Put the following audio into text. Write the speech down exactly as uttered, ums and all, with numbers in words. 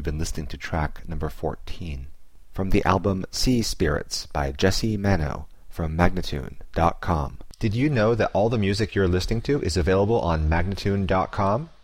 You've been listening to track number fourteen. From the album Sea Spirits by Jesse Mano from Magnatune dot com. Did you know that all the music you're listening to is available on Magnatune dot com?